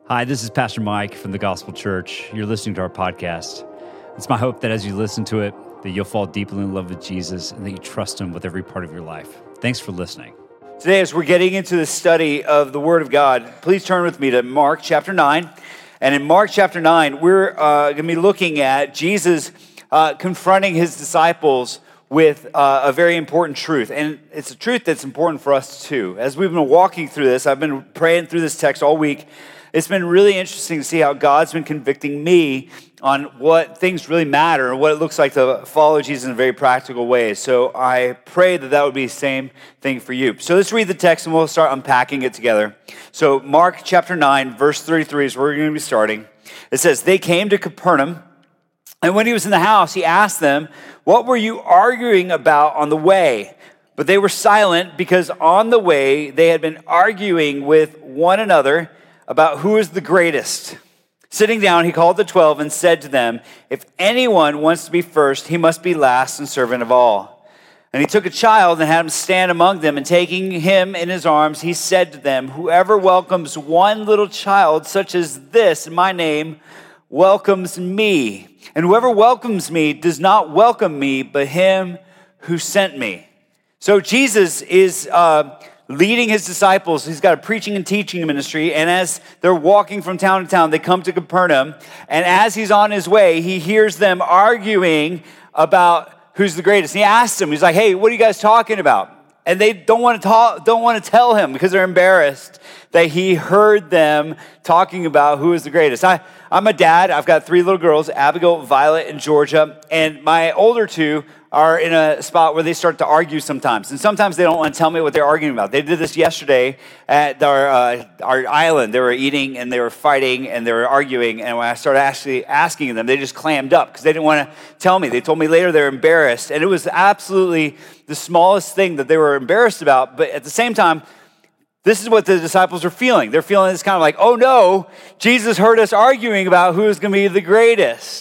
Hi, this is Pastor Mike from the Gospel Church. You're listening to our podcast. It's my hope that as you listen to it, that you'll fall deeply in love with Jesus and that you trust Him with every part of your life. Thanks for listening. Today, as we're getting into the study of the Word of God, please turn with me to Mark chapter 9. And in Mark chapter 9, we're going to be looking at Jesus confronting His disciples with a very important truth. And it's a truth that's important for us too. As we've been walking through this, I've been praying through this text all week. It's been really interesting to see how God's been convicting me on what things really matter and what it looks like to follow Jesus in a very practical way. So I pray that would be the same thing for you. So let's read the text and we'll start unpacking it together. So Mark chapter 9, verse 33 is where we're going to be starting. It says, "They came to Capernaum, and when He was in the house, He asked them, 'What were you arguing about on the way?' But they were silent because on the way they had been arguing with one another about who is the greatest. Sitting down, He called the 12 and said to them, 'If anyone wants to be first, he must be last and servant of all.' And He took a child and had him stand among them, and taking him in His arms, He said to them, 'Whoever welcomes one little child such as this in my name welcomes me. And whoever welcomes me does not welcome me, but Him who sent me.'" So Jesus is leading His disciples. He's got a preaching and teaching ministry, and as they're walking from town to town, they come to Capernaum, and as He's on His way, He hears them arguing about who's the greatest. He asks them, He's like, "Hey, what are you guys talking about?" And they don't want to tell Him because they're embarrassed that He heard them talking about who is the greatest. I'm a dad. I've got 3 little girls, Abigail, Violet, and Georgia, and my older 2 are in a spot where they start to argue sometimes. And sometimes they don't want to tell me what they're arguing about. They did this yesterday at our island. They were eating and they were fighting and they were arguing. And when I started actually asking them, they just clammed up because they didn't want to tell me. They told me later they're embarrassed. And it was absolutely the smallest thing that they were embarrassed about. But at the same time, this is what the disciples are feeling. They're feeling this kind of like, oh no, Jesus heard us arguing about who is going to be the greatest.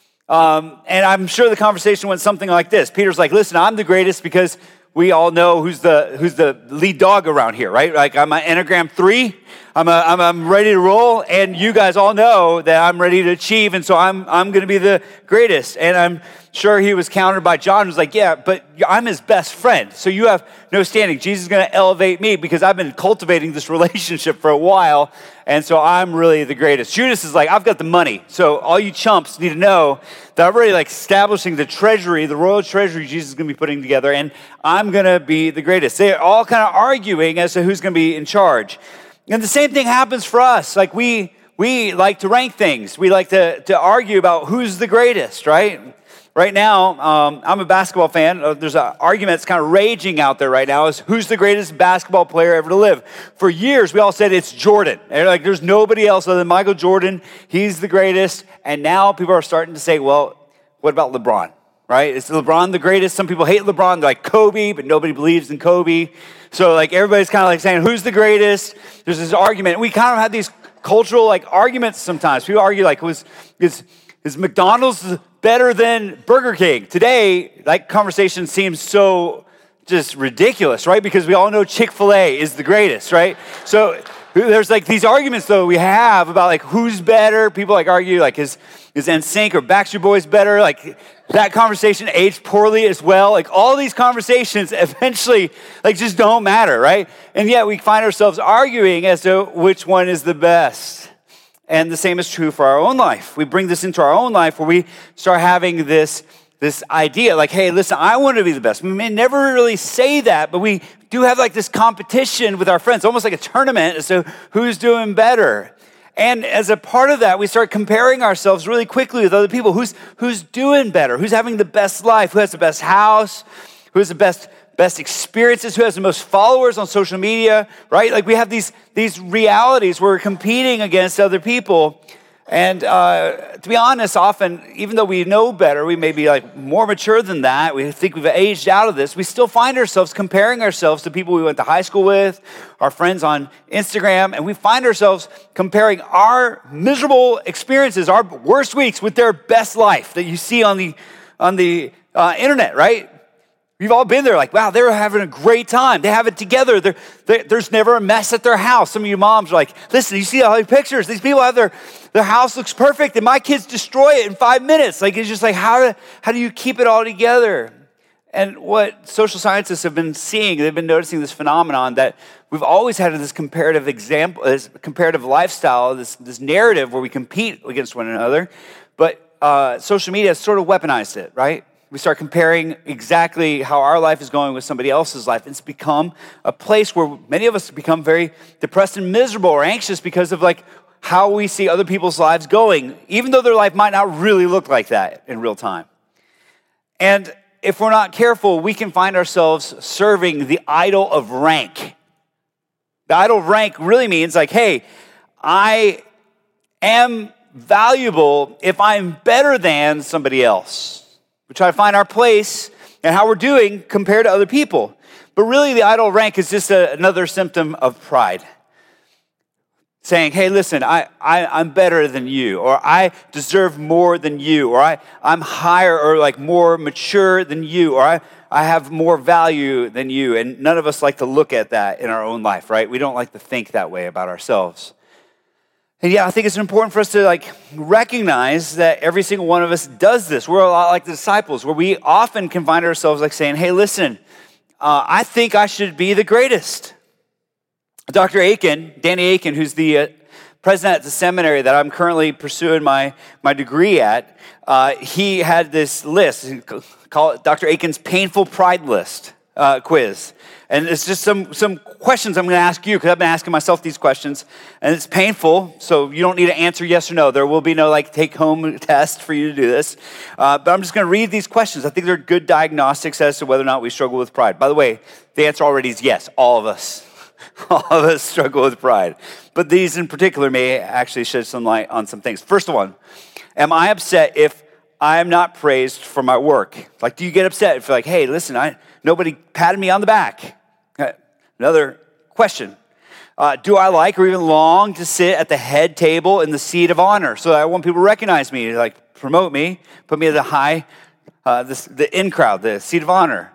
And I'm sure the conversation went something like this. Peter's like, "Listen, I'm the greatest because we all know who's the lead dog around here, right? Like I'm an Enneagram 3. I'm ready to roll, and you guys all know that I'm ready to achieve, and so I'm going to be the greatest." And I'm sure he was countered by John, who's like, "Yeah, but I'm his best friend, so you have no standing. Jesus is going to elevate me because I've been cultivating this relationship for a while, and so I'm really the greatest." Judas is like, "I've got the money, so all you chumps need to know that I'm already like establishing the treasury, the royal treasury Jesus is going to be putting together, and I'm going to be the greatest." They're all kind of arguing as to who's going to be in charge. And the same thing happens for us. Like we like to rank things. We like to argue about who's the greatest, right? Right now, I'm a basketball fan. There's an argument that's kind of raging out there right now is who's the greatest basketball player ever to live. For years, we all said it's Jordan. And like, there's nobody else other than Michael Jordan. He's the greatest. And now people are starting to say, well, what about LeBron? Right? Is LeBron the greatest? Some people hate LeBron. They're like Kobe, but nobody believes in Kobe. So like everybody's kind of like saying, who's the greatest? There's this argument. We kind of have these cultural like arguments sometimes. People argue like, is McDonald's better than Burger King? Today, that conversation seems so just ridiculous, right? Because we all know Chick-fil-A is the greatest, right? So there's like these arguments though we have about like who's better. People like argue like is NSYNC or Backstreet Boys better? Like that conversation aged poorly as well. Like all these conversations eventually like just don't matter, right? And yet we find ourselves arguing as to which one is the best. And the same is true for our own life. We bring this into our own life where we start having this idea like, hey, listen, I want to be the best. We may never really say that, but we do have like this competition with our friends, almost like a tournament as to who's doing better. And as a part of that, we start comparing ourselves really quickly with other people. Who's doing better? Who's having the best life? Who has the best house? Who has the best experiences? Who has the most followers on social media? Right? Like we have these realities where we're competing against other people. And to be honest, often, even though we know better, we may be like more mature than that. We think we've aged out of this. We still find ourselves comparing ourselves to people we went to high school with, our friends on Instagram, and we find ourselves comparing our miserable experiences, our worst weeks, with their best life that you see on the internet, right? We've all been there, like, wow, they're having a great time. They have it together. There's never a mess at their house. Some of you moms are like, listen, you see all these pictures? These people have their house looks perfect, and my kids destroy it in 5 minutes. Like, it's just like, how do you keep it all together? And what social scientists have been seeing, they've been noticing this phenomenon that we've always had this comparative example, this comparative lifestyle, this narrative where we compete against one another. But social media has sort of weaponized it, right? We start comparing exactly how our life is going with somebody else's life. It's become a place where many of us become very depressed and miserable or anxious because of like how we see other people's lives going, even though their life might not really look like that in real time. And if we're not careful, we can find ourselves serving the idol of rank. The idol of rank really means like, hey, I am valuable if I'm better than somebody else. We try to find our place and how we're doing compared to other people. But really, the idol of rank is just another symptom of pride. Saying, hey, listen, I'm better than you, or I deserve more than you, or I'm higher or like more mature than you, or I have more value than you. And none of us like to look at that in our own life, right? We don't like to think that way about ourselves. And yeah, I think it's important for us to like recognize that every single one of us does this. We're a lot like the disciples, where we often can find ourselves like saying, hey, listen, I think I should be the greatest. Dr. Aiken, Danny Aiken, who's the president at the seminary that I'm currently pursuing my degree at, he had this list, call it Dr. Aiken's painful pride list quiz. And it's just some questions I'm going to ask you, because I've been asking myself these questions, and it's painful, so you don't need to answer yes or no. There will be no like take-home test for you to do this. But I'm just going to read these questions. I think they're good diagnostics as to whether or not we struggle with pride. By the way, the answer already is yes, all of us. All of us struggle with pride. But these in particular may actually shed some light on some things. First one, am I upset if I am not praised for my work? Like, do you get upset if you're like, hey, listen, nobody patted me on the back? Another question. Do I like or even long to sit at the head table in the seat of honor so that I want people to recognize me, like promote me, put me at the high, the in crowd, the seat of honor?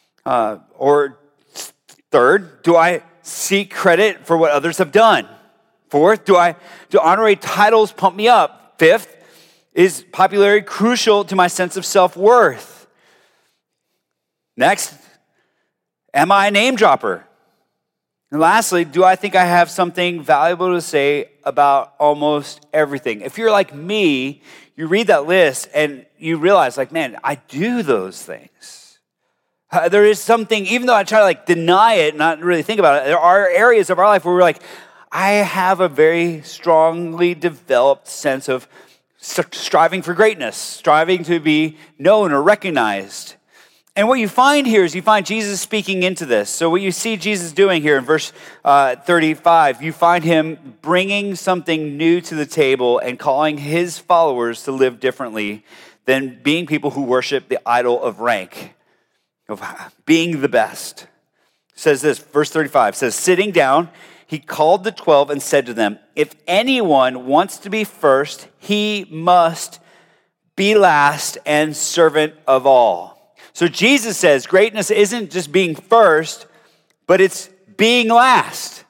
Or third, do I seek credit for what others have done? Fourth, do honorary titles pump me up? Fifth, is popularity crucial to my sense of self-worth? Next, am I a name dropper? And lastly, do I think I have something valuable to say about almost everything? If you're like me, you read that list and you realize like, man, I do those things. There is something, even though I try to like deny it, not really think about it, there are areas of our life where we're like, I have a very strongly developed sense of striving for greatness, striving to be known or recognized. And what you find here is you find Jesus speaking into this. So what you see Jesus doing here in verse 35, you find him bringing something new to the table and calling his followers to live differently than being people who worship the idol of rank, of being the best. It says this, verse 35 says, sitting down, he called the 12 and said to them, if anyone wants to be first, he must be last and servant of all. So Jesus says greatness isn't just being first, but it's being last.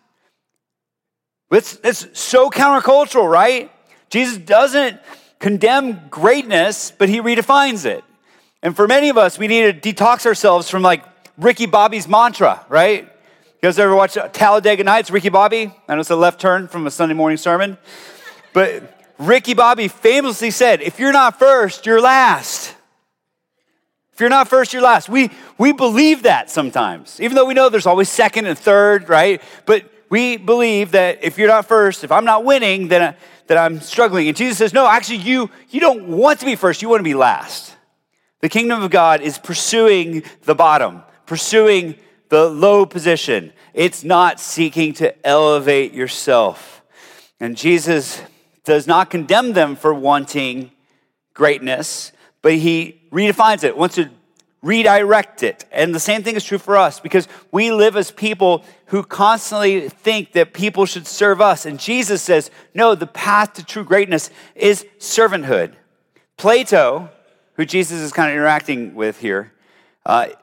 It's so countercultural, right? Jesus doesn't condemn greatness, but he redefines it. And for many of us, we need to detox ourselves from like Ricky Bobby's mantra, right? You guys ever watch Talladega Nights, Ricky Bobby? I know it's a left turn from a Sunday morning sermon. But Ricky Bobby famously said, if you're not first, you're last. If you're not first, you're last. We believe that sometimes, even though we know there's always second and third, right? But we believe that if you're not first, if I'm not winning, then I'm struggling. And Jesus says, no, actually, you don't want to be first. You want to be last. The kingdom of God is pursuing the bottom, pursuing the low position. It's not seeking to elevate yourself. And Jesus does not condemn them for wanting greatness, but he redefines it, wants to redirect it. And the same thing is true for us, because we live as people who constantly think that people should serve us. And Jesus says, no, the path to true greatness is servanthood. Plato, who Jesus is kind of interacting with here,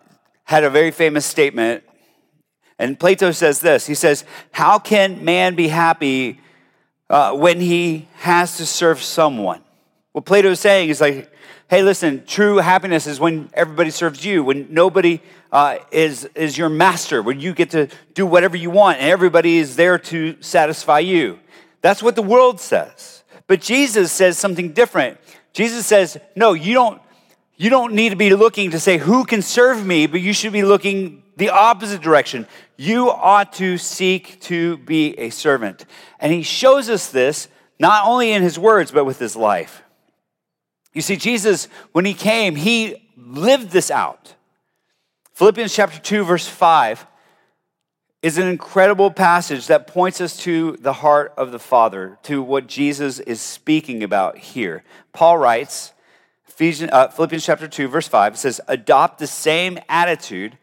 had a very famous statement, and Plato says this. He says, how can man be happy when he has to serve someone? What Plato is saying is like, hey, listen, true happiness is when everybody serves you, when nobody is your master, when you get to do whatever you want and everybody is there to satisfy you. That's what the world says. But Jesus says something different. Jesus says, no, you don't need to be looking to say who can serve me, but you should be looking the opposite direction. You ought to seek to be a servant. And he shows us this not only in his words, but with his life. You see, Jesus, when he came, he lived this out. Philippians chapter 2, verse 5 is an incredible passage that points us to the heart of the Father, to what Jesus is speaking about here. Paul writes, Philippians chapter 2, verse 5, it says, adopt the same attitude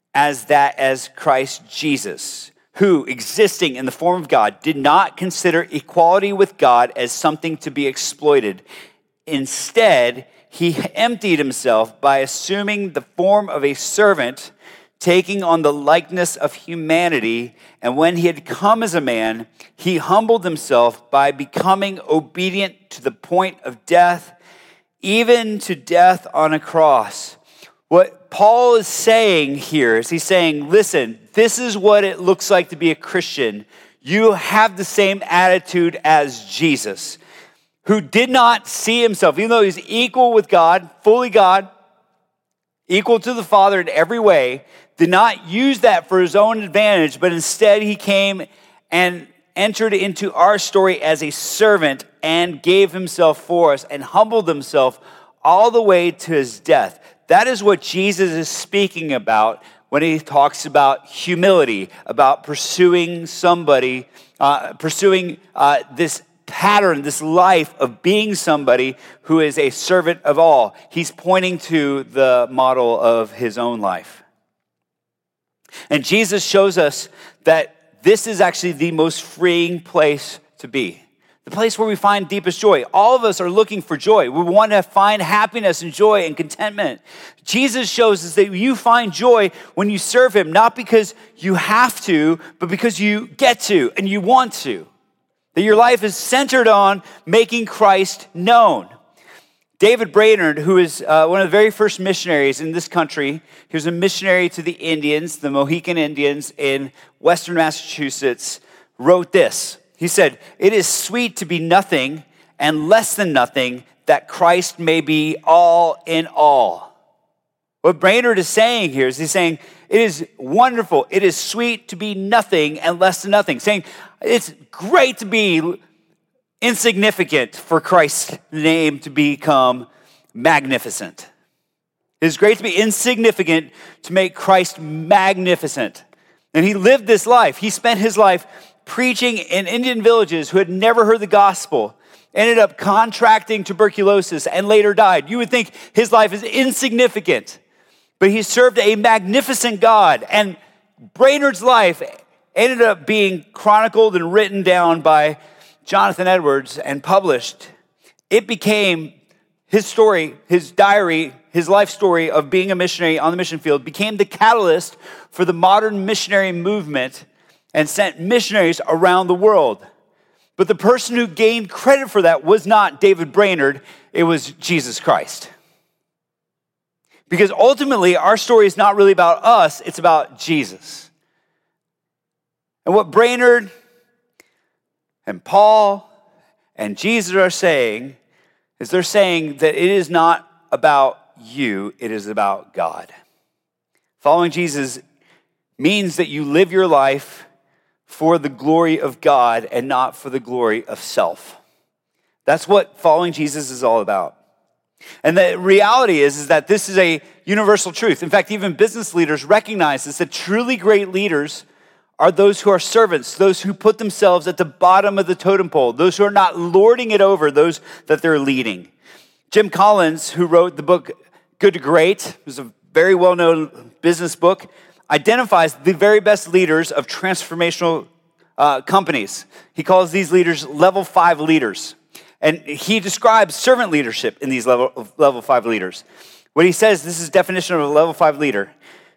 as Christ Jesus, who, existing in the form of God, did not consider equality with God as something to be exploited. Instead, he emptied himself by assuming the form of a servant, taking on the likeness of humanity. And when he had come as a man, he humbled himself by becoming obedient to the point of death, even to death on a cross. What Paul is saying here is he's saying, listen, this is what it looks like to be a Christian. You have the same attitude as Jesus, who did not see himself, even though he's equal with God, fully God, equal to the Father in every way, did not use that for his own advantage, but instead he came and entered into our story as a servant and gave himself for us and humbled himself all the way to his death. That is what Jesus is speaking about when he talks about humility, about pursuing somebody, this pattern, this life of being somebody who is a servant of all. He's pointing to the model of his own life. And Jesus shows us that this is actually the most freeing place to be. The place where we find deepest joy. All of us are looking for joy. We want to find happiness and joy and contentment. Jesus shows us that you find joy when you serve him, not because you have to, but because you get to and you want to. That your life is centered on making Christ known. David Brainerd, who is one of the very first missionaries in this country, he was a missionary to the Indians, the Mohican Indians in Western Massachusetts, wrote this. He said, it is sweet to be nothing and less than nothing, that Christ may be all in all. What Brainerd is saying here is he's saying, it is wonderful, it is sweet to be nothing and less than nothing. Saying, it's great to be insignificant for Christ's name to become magnificent. It is great to be insignificant to make Christ magnificent. And he lived this life. He spent his life preaching in Indian villages who had never heard the gospel, ended up contracting tuberculosis and later died. You would think his life is insignificant, but he served a magnificent God. And Brainerd's life ended up being chronicled and written down by Jonathan Edwards and published. It became his story, his diary, his life story of being a missionary on the mission field became the catalyst for the modern missionary movement and sent missionaries around the world. But the person who gained credit for that was not David Brainerd, it was Jesus Christ. Because ultimately, our story is not really about us, it's about Jesus. And what Brainerd and Paul and Jesus are saying is they're saying that it is not about you, it is about God. Following Jesus means that you live your life for the glory of God and not for the glory of self. That's what following Jesus is all about. And the reality is that this is a universal truth. In fact, even business leaders recognize this, that truly great leaders are those who are servants, those who put themselves at the bottom of the totem pole, those who are not lording it over those that they're leading. Jim Collins, who wrote the book Good to Great, it was a very well-known business book, identifies the very best leaders of transformational companies. He calls these leaders level 5 leaders. And he describes servant leadership in these level 5 leaders. What he says, this is definition of a level 5 leader,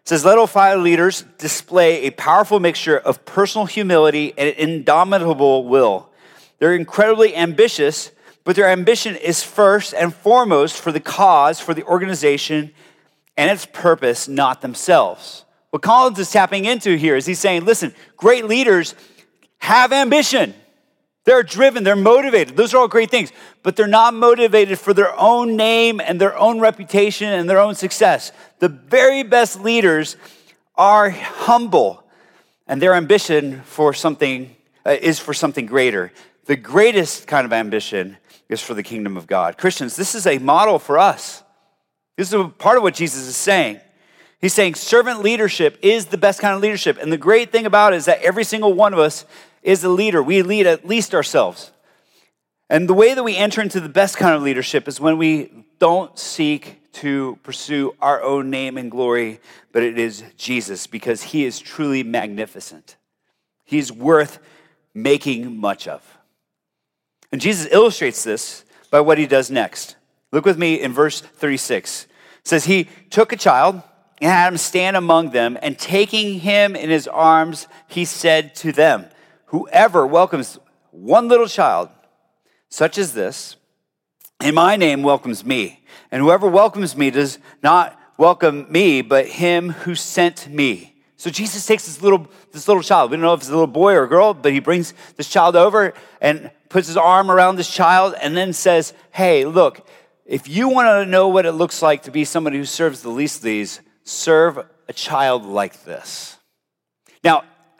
It says, let all fire leaders display a powerful mixture of personal humility and indomitable will. They're incredibly ambitious, but their ambition is first and foremost for the cause, for the organization, and its purpose, not themselves. What Collins is tapping into here is he's saying, listen, great leaders have ambition. They're driven, they're motivated. Those are all great things, but they're not motivated for their own name and their own reputation and their own success. The very best leaders are humble, and their ambition for something is for something greater. The greatest kind of ambition is for the kingdom of God. Christians, this is a model for us. This is a part of what Jesus is saying. He's saying servant leadership is the best kind of leadership. And the great thing about it is that every single one of us is a leader. We lead at least ourselves. And the way that we enter into the best kind of leadership is when we don't seek to pursue our own name and glory, but it is Jesus, because he is truly magnificent. He's worth making much of. And Jesus illustrates this by what he does next. Look with me in verse 36. It says, he took a child and had him stand among them, and taking him in his arms, he said to them, whoever welcomes one little child, such as this, in my name welcomes me. And whoever welcomes me does not welcome me, but him who sent me. So Jesus takes this little child. We don't know if it's a little boy or a girl, but he brings this child over and puts his arm around this child and then says, hey, look, if you want to know what it looks like to be somebody who serves the least of these, serve a child like this. Now,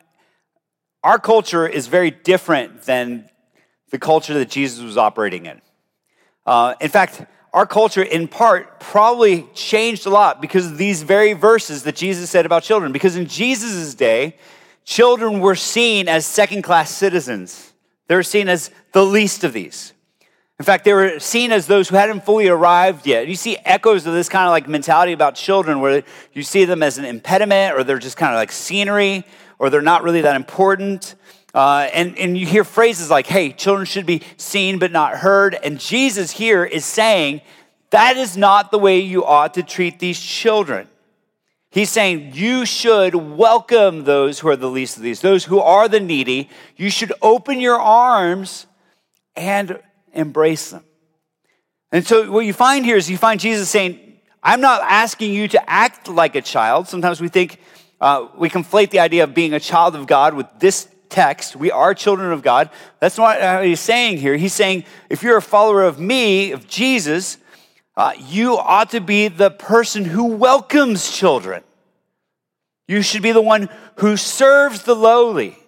our culture is very different than the culture that Jesus was operating in. In fact, our culture, in part, probably changed a lot because of these very verses that Jesus said about children. Because in Jesus' day, children were seen as second-class citizens. They were seen as the least of these. In fact, they were seen as those who hadn't fully arrived yet. You see echoes of this kind of like mentality about children where you see them as an impediment, or they're just kind of like scenery, or they're not really that important. And you hear phrases like, hey, children should be seen but not heard. And Jesus here is saying that is not the way you ought to treat these children. He's saying you should welcome those who are the least of these, those who are the needy. You should open your arms and embrace them. And so what you find here is you find Jesus saying, I'm not asking you to act like a child. Sometimes we think, we conflate the idea of being a child of God with this text. We are children of God. That's not what he's saying here. He's saying, if you're a follower of me, of Jesus, you ought to be the person who welcomes children. You should be the one who serves the lowly,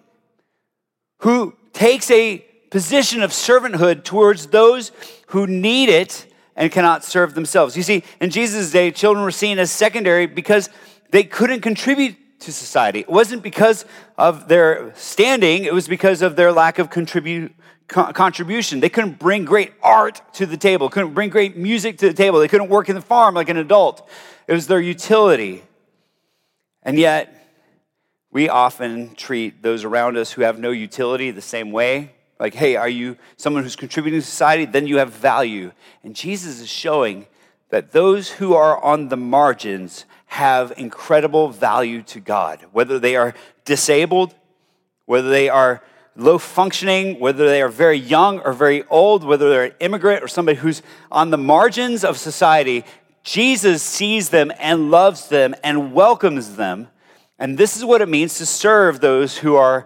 who takes a position of servanthood towards those who need it and cannot serve themselves. You see, in Jesus' day, children were seen as secondary because they couldn't contribute to society. It wasn't because of their standing, it was because of their lack of contribution. They couldn't bring great art to the table, couldn't bring great music to the table, they couldn't work in the farm like an adult. It was their utility. And yet, we often treat those around us who have no utility the same way. Like, hey, are you someone who's contributing to society? Then you have value. And Jesus is showing that those who are on the margins have incredible value to God. Whether they are disabled, whether they are low functioning, whether they are very young or very old, whether they're an immigrant or somebody who's on the margins of society, Jesus sees them and loves them and welcomes them. And this is what it means to serve those who are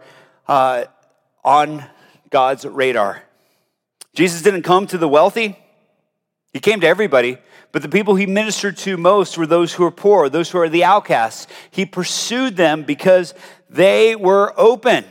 on God's radar. Jesus didn't come to the wealthy. He came to everybody. But the people he ministered to most were those who are poor, those who are the outcasts. He pursued them because they were open.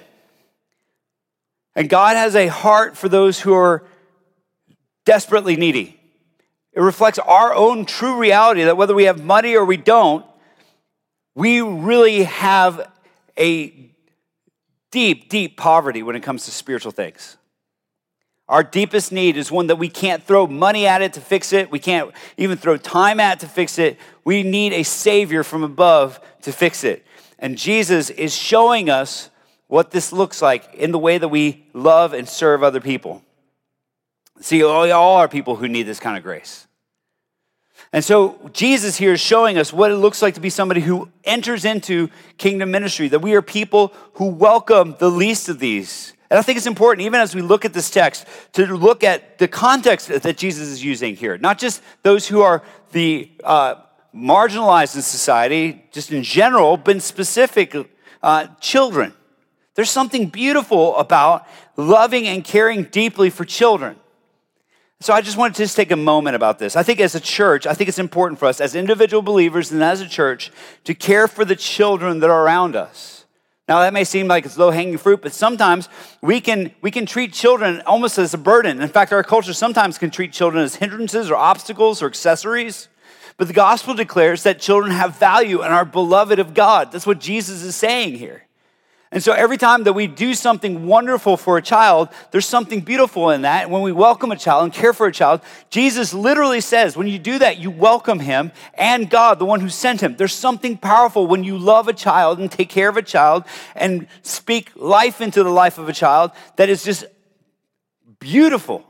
And God has a heart for those who are desperately needy. It reflects our own true reality that whether we have money or we don't, we really have a deep, deep poverty when it comes to spiritual things. Our deepest need is one that we can't throw money at it to fix it. We can't even throw time at it to fix it. We need a Savior from above to fix it. And Jesus is showing us what this looks like in the way that we love and serve other people. See, we all are people who need this kind of grace. And so Jesus here is showing us what it looks like to be somebody who enters into kingdom ministry, that we are people who welcome the least of these. And I think it's important, even as we look at this text, to look at the context that Jesus is using here. Not just those who are the marginalized in society, just in general, but in specific, children. There's something beautiful about loving and caring deeply for children. So I just wanted to take a moment about this. I think as a church, I think it's important for us as individual believers and as a church to care for the children that are around us. Now that may seem like it's low-hanging fruit, but sometimes we can treat children almost as a burden. In fact, our culture sometimes can treat children as hindrances or obstacles or accessories. But the gospel declares that children have value and are beloved of God. That's what Jesus is saying here. And so every time that we do something wonderful for a child, there's something beautiful in that. And when we welcome a child and care for a child, Jesus literally says, when you do that, you welcome him and God, the one who sent him. There's something powerful when you love a child and take care of a child and speak life into the life of a child that is just beautiful.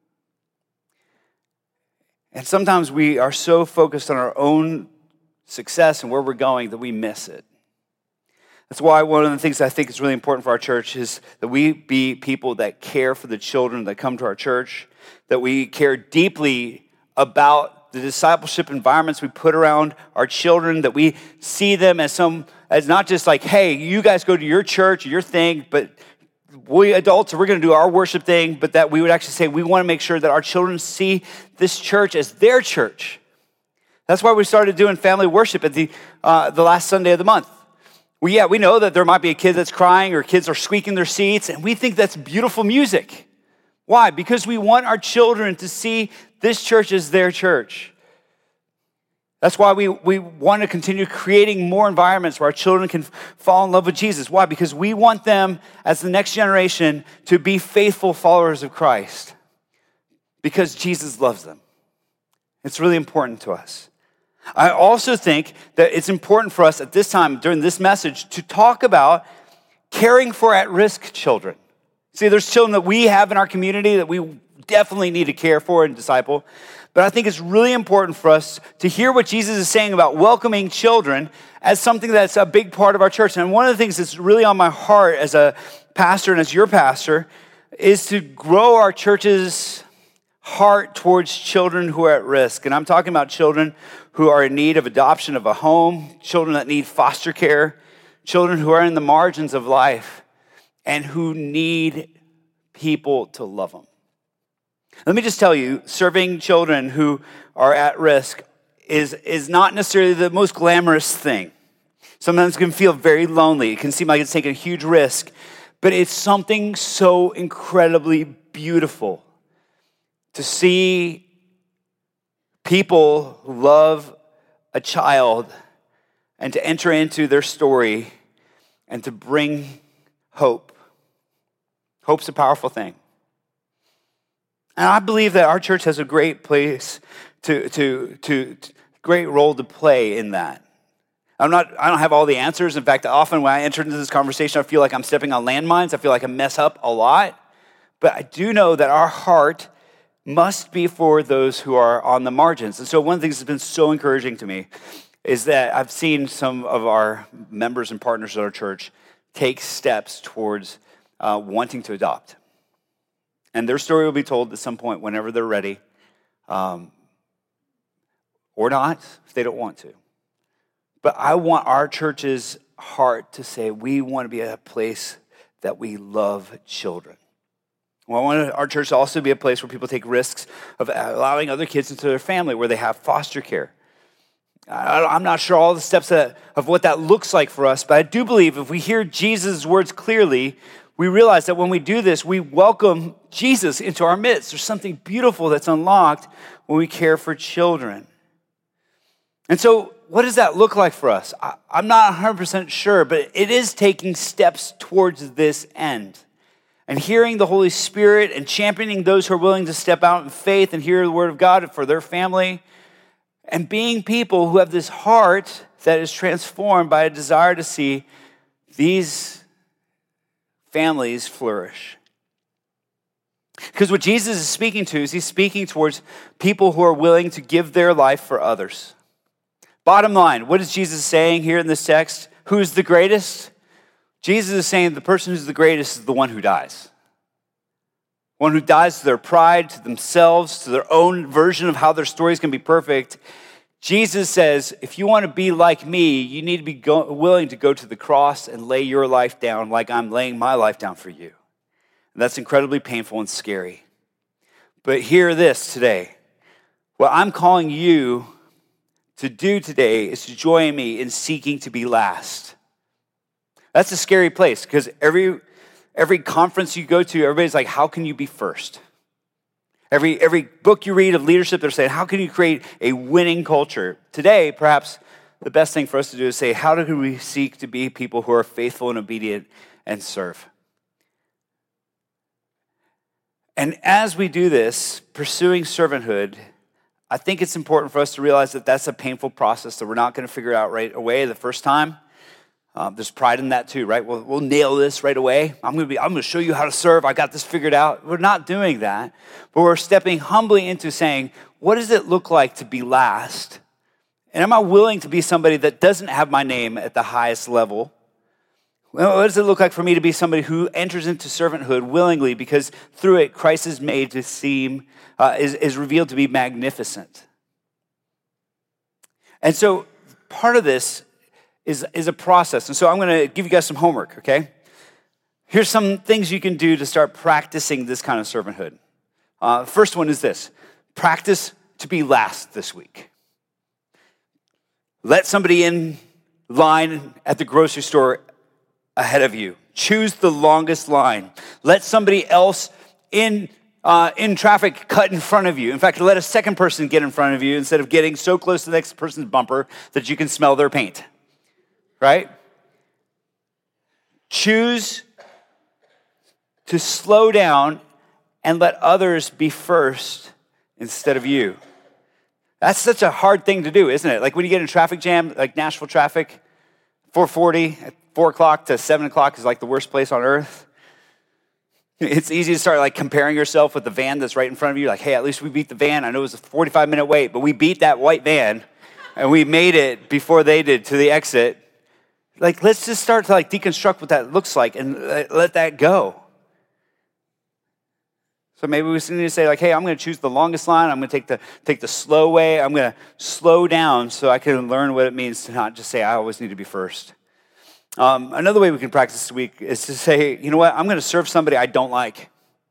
And sometimes we are so focused on our own success and where we're going that we miss it. That's why one of the things I think is really important for our church is that we be people that care for the children that come to our church, that we care deeply about the discipleship environments we put around our children, that we see them as not just like, hey, you guys go to your church, your thing, but we adults, we're going to do our worship thing, but that we would actually say we want to make sure that our children see this church as their church. That's why we started doing family worship at the last Sunday of the month. We know that there might be a kid that's crying or kids are squeaking their seats, and we think that's beautiful music. Why? Because we want our children to see this church as their church. That's why we want to continue creating more environments where our children can fall in love with Jesus. Why? Because we want them as the next generation to be faithful followers of Christ. Because Jesus loves them. It's really important to us. I also think that it's important for us at this time, during this message, to talk about caring for at-risk children. See, there's children that we have in our community that we definitely need to care for and disciple. But I think it's really important for us to hear what Jesus is saying about welcoming children as something that's a big part of our church. And one of the things that's really on my heart as a pastor and as your pastor is to grow our church's heart towards children who are at risk. And I'm talking about children who are in need of adoption of a home, children that need foster care, children who are in the margins of life and who need people to love them. Let me just tell you, serving children who are at risk is not necessarily the most glamorous thing. Sometimes it can feel very lonely. It can seem like it's taking a huge risk, but it's something so incredibly beautiful to see people love a child and to enter into their story and to bring hope. Hope's a powerful thing. And I believe that our church has a great place great role to play in that. I don't have all the answers. In fact, often when I enter into this conversation, I feel like I'm stepping on landmines. I feel like I mess up a lot. But I do know that our heart must be for those who are on the margins. And so one of the things that's been so encouraging to me is that I've seen some of our members and partners at our church take steps towards wanting to adopt. And their story will be told at some point whenever they're ready, or not, if they don't want to. But I want our church's heart to say we want to be a place that we love children. Well, I want our church to also be a place where people take risks of allowing other kids into their family, where they have foster care. I'm not sure all the steps of what that looks like for us, but I do believe if we hear Jesus' words clearly, we realize that when we do this, we welcome Jesus into our midst. There's something beautiful that's unlocked when we care for children. And so what does that look like for us? I'm not 100% sure, but it is taking steps towards this end. And hearing the Holy Spirit and championing those who are willing to step out in faith and hear the word of God for their family. And being people who have this heart that is transformed by a desire to see these families flourish. Because what Jesus is speaking to is he's speaking towards people who are willing to give their life for others. Bottom line, what is Jesus saying here in this text? Who's the greatest? Jesus is saying the person who's the greatest is the one who dies. One who dies to their pride, to themselves, to their own version of how their stories can be perfect. Jesus says, if you want to be like me, you need to be willing to go to the cross and lay your life down like I'm laying my life down for you. And that's incredibly painful and scary. But hear this today. What I'm calling you to do today is to join me in seeking to be last. That's a scary place because every conference you go to, everybody's like, how can you be first? Every book you read of leadership, they're saying, how can you create a winning culture? Today, perhaps the best thing for us to do is say, how do we seek to be people who are faithful and obedient and serve? And as we do this, pursuing servanthood, I think it's important for us to realize that that's a painful process that we're not going to figure out right away the first time. There's pride in that too, right? We'll nail this right away. I'm going to show you how to serve. I got this figured out. We're not doing that, but we're stepping humbly into saying, what does it look like to be last? And am I willing to be somebody that doesn't have my name at the highest level? Well, what does it look like for me to be somebody who enters into servanthood willingly because through it, Christ is made to seem, is revealed to be magnificent. And so part of this is a process. And so I'm going to give you guys some homework, okay? Here's some things you can do to start practicing this kind of servanthood. First one is this. Practice to be last this week. Let somebody in line at the grocery store ahead of you. Choose the longest line. Let somebody else in traffic cut in front of you. In fact, let a second person get in front of you instead of getting so close to the next person's bumper that you can smell their paint. Right? Choose to slow down and let others be first instead of you. That's such a hard thing to do, isn't it? Like when you get in a traffic jam, like Nashville traffic, 440 at 4 o'clock to 7 o'clock is like the worst place on earth. It's easy to start like comparing yourself with the van that's right in front of you. Like, hey, at least we beat the van. I know it was a 45-minute wait, but we beat that white van and we made it before they did to the exit. Like, let's just start to like deconstruct what that looks like and let that go. So maybe we need to say like, hey, I'm going to choose the longest line. I'm going to take the slow way. I'm going to slow down so I can learn what it means to not just say I always need to be first. Another way we can practice this week is to say, you know what, I'm going to serve somebody I don't like.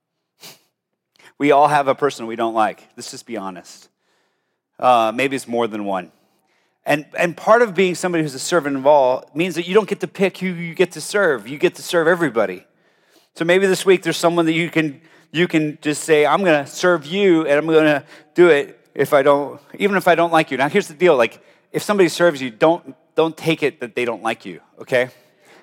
We all have a person we don't like. Let's just be honest. Maybe it's more than one. And part of being somebody who's a servant of all means that you don't get to pick who you get to serve. You get to serve everybody. So maybe this week there's someone that you can just say, I'm going to serve you, and I'm going to do it even if I don't like you. Now here's the deal: like if somebody serves you, don't take it that they don't like you. Okay?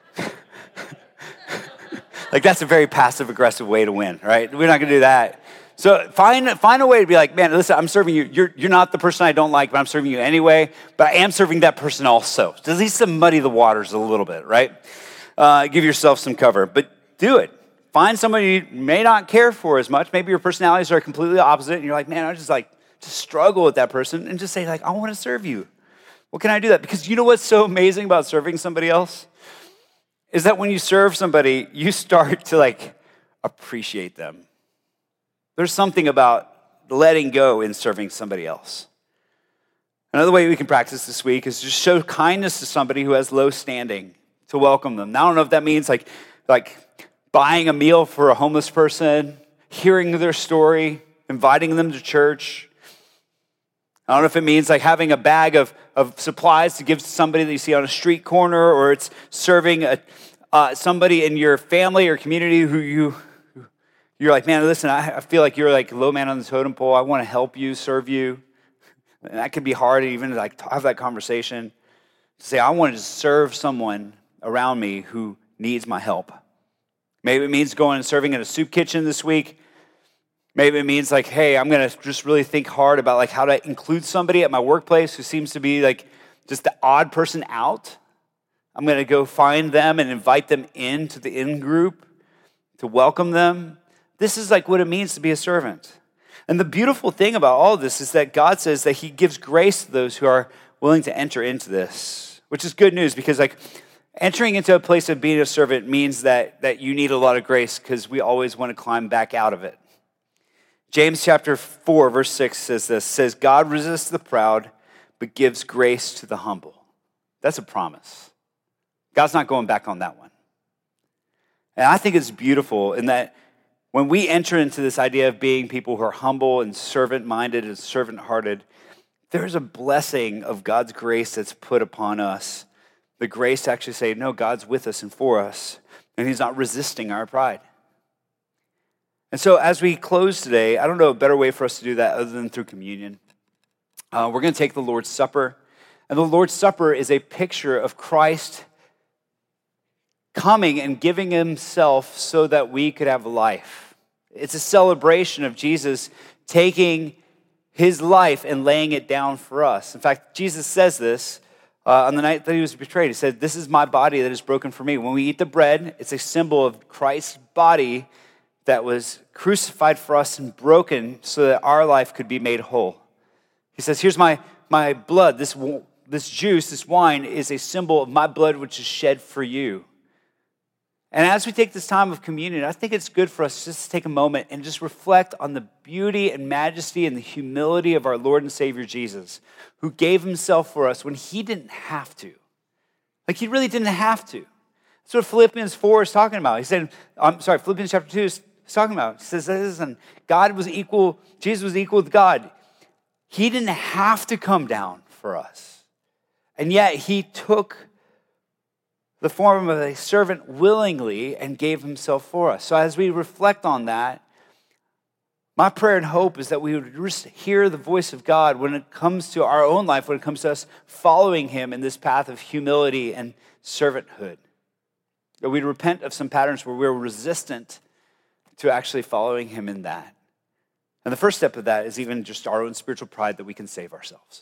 Like that's a very passive aggressive way to win, right? We're not going to do that. So find a way to be like, man, listen, I'm serving you. You're not the person I don't like, but I'm serving you anyway. But I am serving that person also. So at least to muddy the waters a little bit, right? Give yourself some cover, but do it. Find somebody you may not care for as much. Maybe your personalities are completely opposite, and you're like, man, I just struggle with that person, and just say like, I want to serve you. What can I do that? Because you know what's so amazing about serving somebody else is that when you serve somebody, you start to like appreciate them. There's something about letting go in serving somebody else. Another way we can practice this week is just show kindness to somebody who has low standing, to welcome them. Now, I don't know if that means like buying a meal for a homeless person, hearing their story, inviting them to church. I don't know if it means like having a bag of supplies to give to somebody that you see on a street corner, or it's serving somebody in your family or community who you're like, man, listen, I feel like you're like low man on the totem pole. I want to help you, serve you. And that can be hard even to like have that conversation. To say, I want to serve someone around me who needs my help. Maybe it means going and serving in a soup kitchen this week. Maybe it means like, hey, I'm going to just really think hard about like how to include somebody at my workplace who seems to be like just the odd person out. I'm going to go find them and invite them into the in group to welcome them. This is like what it means to be a servant. And the beautiful thing about all of this is that God says that he gives grace to those who are willing to enter into this, which is good news because like entering into a place of being a servant means that you need a lot of grace because we always want to climb back out of it. James chapter 4, verse 6 says this, says, God resists the proud, but gives grace to the humble. That's a promise. God's not going back on that one. And I think it's beautiful in that when we enter into this idea of being people who are humble and servant-minded and servant-hearted, there's a blessing of God's grace that's put upon us. The grace to actually say, no, God's with us and for us, and he's not resisting our pride. And so as we close today, I don't know a better way for us to do that other than through communion. We're going to take the Lord's Supper. And the Lord's Supper is a picture of Christ coming and giving himself so that we could have life. It's a celebration of Jesus taking his life and laying it down for us. In fact, Jesus says this on the night that he was betrayed. He said, this is my body that is broken for me. When we eat the bread, it's a symbol of Christ's body that was crucified for us and broken so that our life could be made whole. He says, here's my blood. This juice, this wine is a symbol of my blood which is shed for you. And as we take this time of communion, I think it's good for us just to take a moment and just reflect on the beauty and majesty and the humility of our Lord and Savior Jesus, who gave himself for us when he didn't have to. Like he really didn't have to. That's what Philippians 4 is talking about. Philippians chapter 2 is talking about. He says, listen, Jesus was equal with God. He didn't have to come down for us. And yet he took the form of a servant willingly and gave himself for us. So as we reflect on that, my prayer and hope is that we would just hear the voice of God when it comes to our own life, when it comes to us following him in this path of humility and servanthood. That we'd repent of some patterns where we're resistant to actually following him in that. And the first step of that is even just our own spiritual pride that we can save ourselves.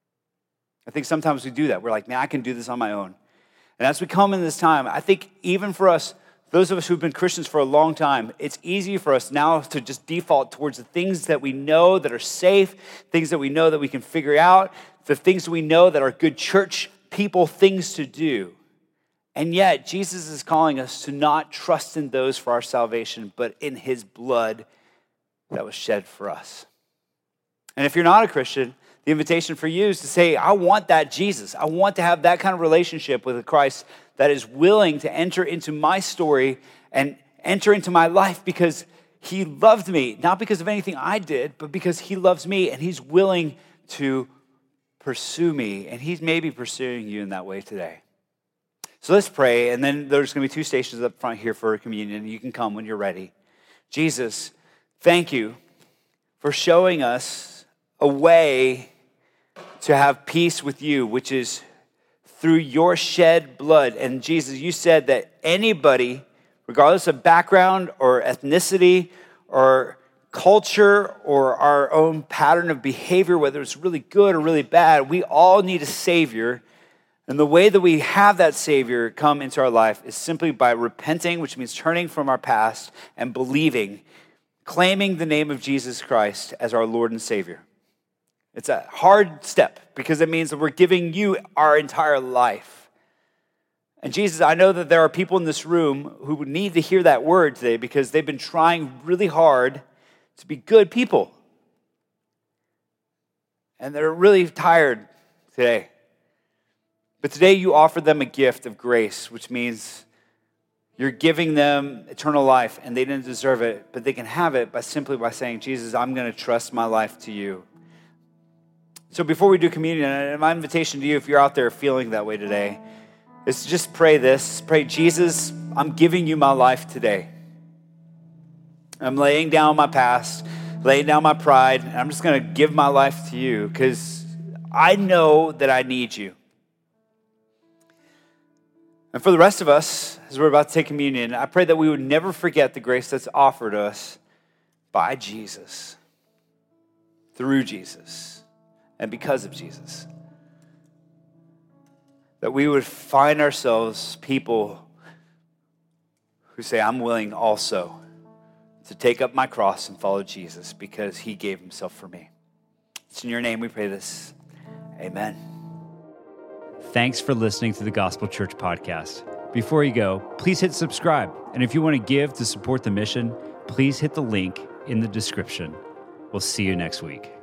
I think sometimes we do that. We're like, man, I can do this on my own. And as we come in this time, I think even for us, those of us who've been Christians for a long time, it's easy for us now to just default towards the things that we know that are safe, things that we know that we can figure out, the things that we know that are good church people things to do. And yet, Jesus is calling us to not trust in those for our salvation, but in his blood that was shed for us. And if you're not a Christian, the invitation for you is to say, I want that Jesus. I want to have that kind of relationship with a Christ that is willing to enter into my story and enter into my life because he loved me, not because of anything I did, but because he loves me and he's willing to pursue me. And he's maybe pursuing you in that way today. So let's pray, and then there's going to be 2 stations up front here for communion. You can come when you're ready. Jesus, thank you for showing us a way to have peace with you, which is through your shed blood. And Jesus, you said that anybody, regardless of background or ethnicity or culture or our own pattern of behavior, whether it's really good or really bad, we all need a Savior. And the way that we have that Savior come into our life is simply by repenting, which means turning from our past and believing, claiming the name of Jesus Christ as our Lord and Savior. It's a hard step because it means that we're giving you our entire life. And Jesus, I know that there are people in this room who need to hear that word today because they've been trying really hard to be good people. And they're really tired today. But today you offer them a gift of grace, which means you're giving them eternal life and they didn't deserve it, but they can have it simply by saying, Jesus, I'm going to trust my life to you. So before we do communion, my invitation to you, if you're out there feeling that way today, is to just pray this. Pray, Jesus, I'm giving you my life today. I'm laying down my past, laying down my pride, and I'm just going to give my life to you because I know that I need you. And for the rest of us, as we're about to take communion, I pray that we would never forget the grace that's offered us by Jesus, through Jesus, and because of Jesus. That we would find ourselves people who say, I'm willing also to take up my cross and follow Jesus because he gave himself for me. It's in your name we pray this. Amen. Thanks for listening to the Gospel Church podcast. Before you go, please hit subscribe. And if you want to give to support the mission, please hit the link in the description. We'll see you next week.